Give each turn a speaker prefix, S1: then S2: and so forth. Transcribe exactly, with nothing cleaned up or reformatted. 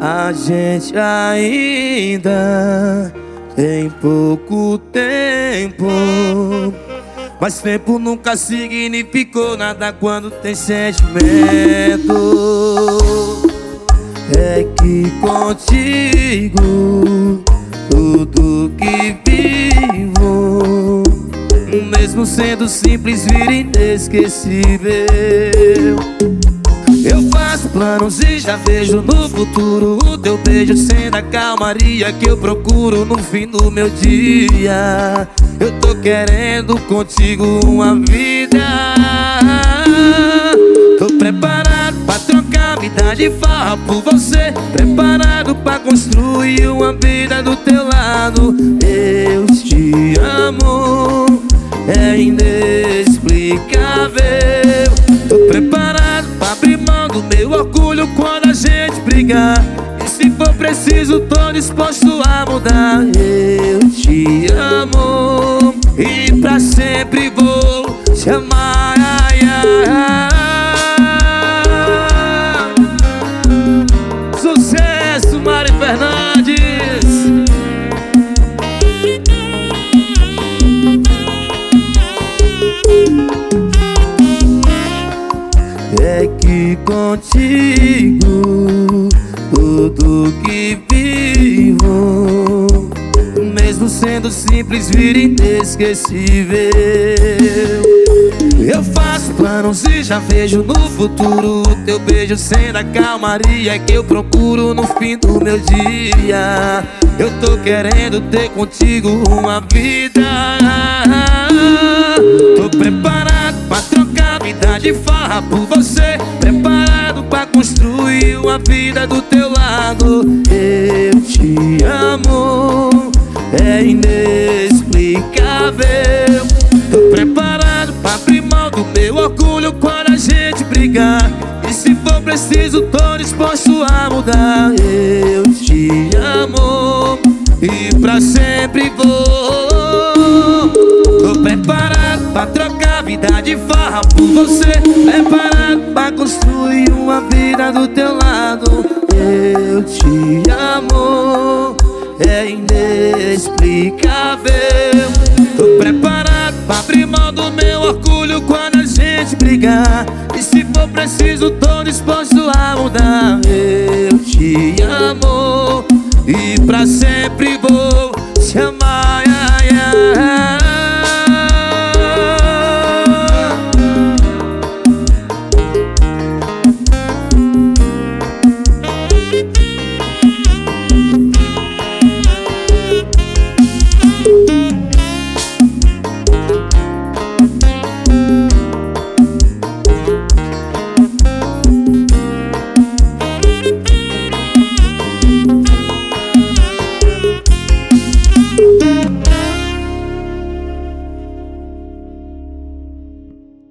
S1: A gente ainda tem pouco tempo, mas tempo nunca significou nada quando tem sentimento. É que contigo tudo que vivo, mesmo sendo simples, vira inesquecível. Eu faço planos e já vejo no futuro o teu beijo sendo a calmaria que eu procuro no fim do meu dia. Eu tô querendo contigo uma vida. Tô preparado pra trocar vida de farra por você, preparado pra construir uma vida do teu lado. Eu te amo, é inexplicável. Tô preparado pra abrir mão do meu orgulho quando a gente brigar, e se for preciso tô disposto a mudar. Eu te amo e pra sempre vou te amar. Ai, ai, ai. Sucesso, Mari Fernandes. É que contigo tudo que vivo, mesmo sendo simples, vira inesquecível. Eu faço planos e já vejo no futuro o teu beijo sendo a calmaria que eu procuro no fim do meu dia. Eu tô querendo ter contigo uma vida. Tô preparado pra trocar vida de farra por você, preparado pra construir uma vida do teu lado. Eu te amo, é inexplicável. Tô preparado pra abrir mão do meu orgulho quando a gente brigar, e se for preciso tô disposto a mudar. Eu te amo e pra sempre vou. Tô preparado pra trocar vida de farra por você, preparado pra construir uma vida do teu lado. Eu te amo, é inexplicável. Tô preparado pra abrir mão do meu orgulho quando a gente brigar, e se for preciso tô disposto a mudar. Eu te amo e pra sempre